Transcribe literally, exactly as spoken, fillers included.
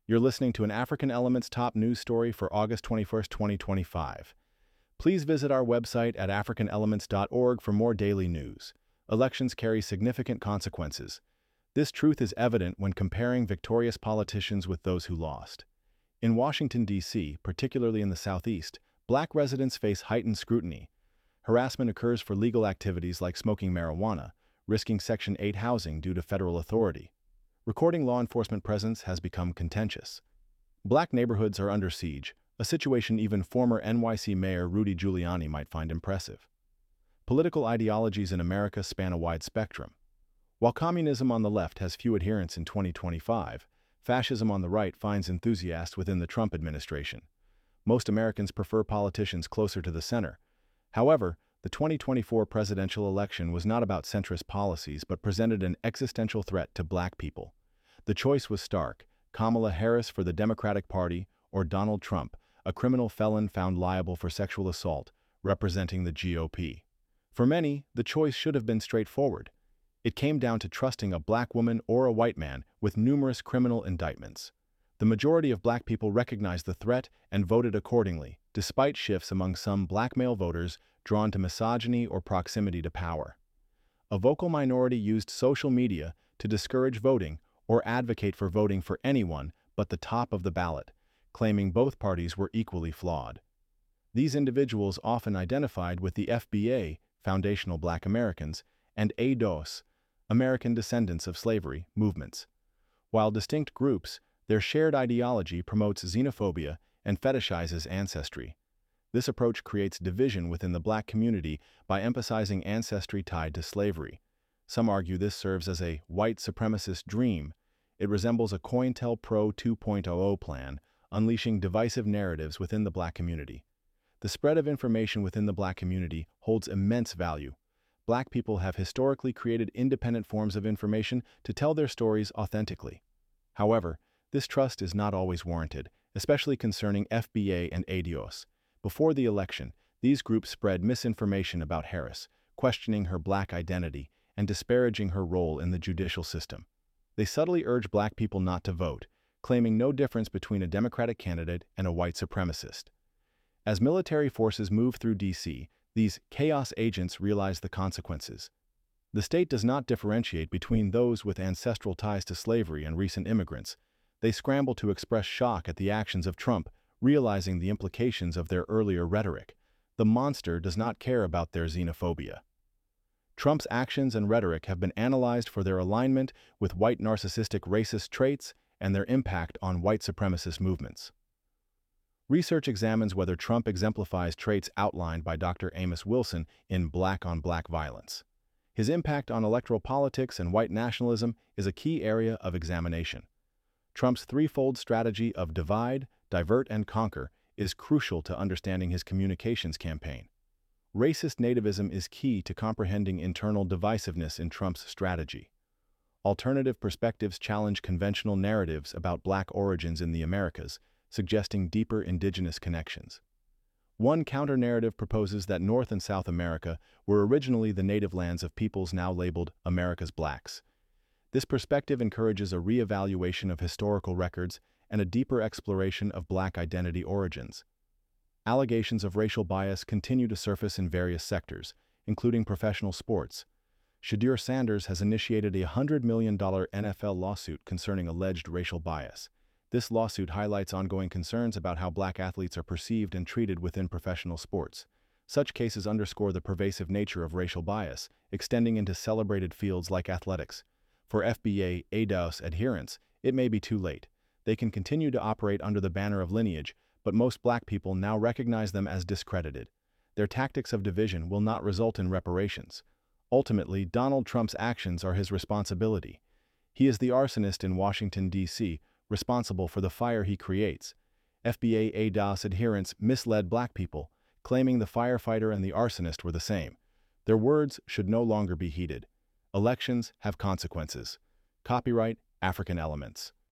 You're listening to an African Elements top news story for August twenty-first, twenty twenty-five. Please visit our website at african elements dot org for more daily news. Elections carry significant consequences. This truth is evident when comparing victorious politicians with those who lost. In Washington, D C, particularly in the Southeast, Black residents face heightened scrutiny. Harassment occurs for legal activities like smoking marijuana, risking Section eight housing due to federal authority. Recording law enforcement presence has become contentious. Black neighborhoods are under siege, a situation even former N Y C Mayor Rudy Giuliani might find impressive. Political ideologies in America span a wide spectrum. While communism on the left has few adherents in twenty twenty-five, fascism on the right finds enthusiasts within the Trump administration. Most Americans prefer politicians closer to the center. However, the twenty twenty-four presidential election was not about centrist policies but presented an existential threat to Black people. The choice was stark: Kamala Harris for the Democratic Party or Donald Trump, a criminal felon found liable for sexual assault, representing the G O P. For many, the choice should have been straightforward. It came down to trusting a Black woman or a white man with numerous criminal indictments. The majority of Black people recognized the threat and voted accordingly, despite shifts among some Black male voters drawn to misogyny or proximity to power. A vocal minority used social media to discourage voting or advocate for voting for anyone but the top of the ballot, claiming both parties were equally flawed. These individuals often identified with the F B A, Foundational Black Americans, and A D O S, American Descendants of Slavery, movements. While distinct groups, their shared ideology promotes xenophobia and fetishizes ancestry. This approach creates division within the Black community by emphasizing ancestry tied to slavery. Some argue this serves as a white supremacist dream. It resembles a COINTELPRO two point oh plan, unleashing divisive narratives within the Black community. The spread of information within the Black community holds immense value. Black people have historically created independent forms of information to tell their stories authentically. However, this trust is not always warranted, especially concerning F B A and A D O S. Before the election, these groups spread misinformation about Harris, questioning her Black identity and disparaging her role in the judicial system. They subtly urge Black people not to vote, claiming no difference between a Democratic candidate and a white supremacist. As military forces move through D C, these chaos agents realize the consequences. The state does not differentiate between those with ancestral ties to slavery and recent immigrants. They scramble to express shock at the actions of Trump, realizing the implications of their earlier rhetoric. The monster does not care about their xenophobia. Trump's actions and rhetoric have been analyzed for their alignment with white narcissistic racist traits and their impact on white supremacist movements. Research examines whether Trump exemplifies traits outlined by Doctor Amos Wilson in Black on Black Violence. His impact on electoral politics and white nationalism is a key area of examination. Trump's threefold strategy of divide, divert, and conquer is crucial to understanding his communications campaign. Racist nativism is key to comprehending internal divisiveness in Trump's strategy. Alternative perspectives challenge conventional narratives about Black origins in the Americas, suggesting deeper indigenous connections. One counter-narrative proposes that North and South America were originally the native lands of peoples now labeled America's Blacks. This perspective encourages a re-evaluation of historical records and a deeper exploration of Black identity origins. Allegations of racial bias continue to surface in various sectors, including professional sports. Shadur Sanders has initiated a one hundred million dollars N F L lawsuit concerning alleged racial bias. This lawsuit highlights ongoing concerns about how Black athletes are perceived and treated within professional sports. Such cases underscore the pervasive nature of racial bias, extending into celebrated fields like athletics. For F B A A D O S adherents, it may be too late. They can continue to operate under the banner of lineage, but most Black people now recognize them as discredited. Their tactics of division will not result in reparations. Ultimately, Donald Trump's actions are his responsibility. He is the arsonist in Washington, D C, responsible for the fire he creates. F B A A D O S adherents misled Black people, claiming the firefighter and the arsonist were the same. Their words should no longer be heeded. Elections have consequences. Copyright African Elements.